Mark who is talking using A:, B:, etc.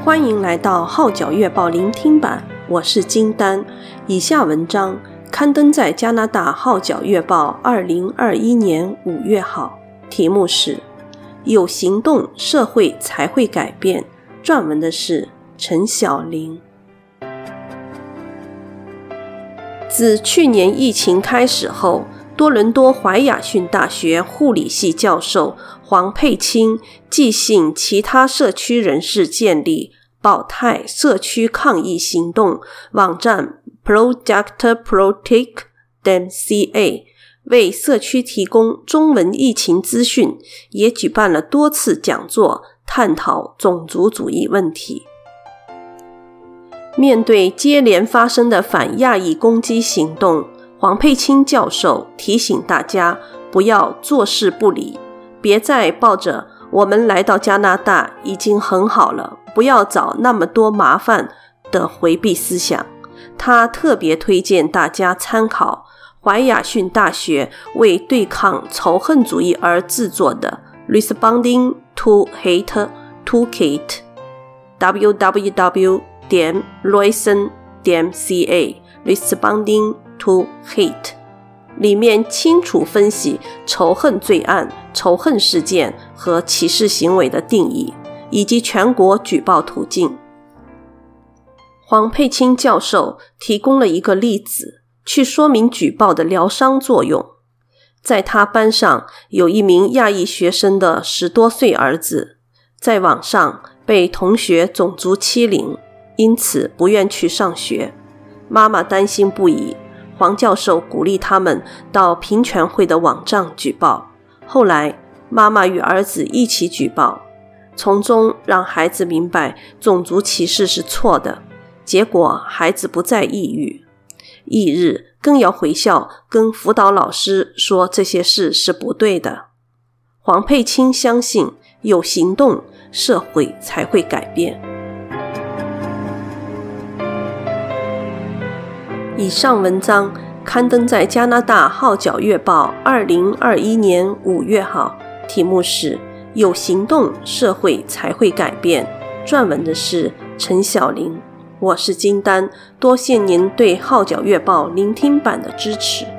A: 欢迎来到号角月报聆听版，我是金丹。以下文章刊登在加拿大号角月报2021年5月号，题目是有行动社会才会改变，撰文的是陈晓玲。自去年疫情开始后，多伦多怀亚逊大学护理系教授黄佩清寄信其他社区人士建立保泰社区抗疫行动网站 projectprotect.ca， 为社区提供中文疫情资讯，也举办了多次讲座，探讨种族主义问题。面对接连发生的反亚裔攻击行动，黄佩清教授提醒大家不要坐视不理，别再抱着我们来到加拿大已经很好了，不要找那么多麻烦的回避思想。他特别推荐大家参考怀亚逊大学为对抗仇恨主义而制作的 Responding to Hate Toolkit www.royson.ca Responding to Hate， 里面清楚分析仇恨罪案、仇恨事件和歧视行为的定义，以及全国举报途径。黄佩清教授提供了一个例子，去说明举报的疗伤作用。在他班上有一名亚裔学生的10多岁儿子，在网上被同学种族欺凌，因此不愿去上学。妈妈担心不已，黄教授鼓励他们到平权会的网站举报。后来妈妈与儿子一起举报，从中让孩子明白种族歧视是错的，结果孩子不再抑郁，翌日更要回校跟辅导老师说这些事是不对的。黄佩清相信有行动，社会才会改变。以上文章刊登在加拿大号角月报2021年5月号，题目是有行动，社会才会改变，撰文的是陈晓玲。我是金丹，多谢您对号角月报聆听版的支持。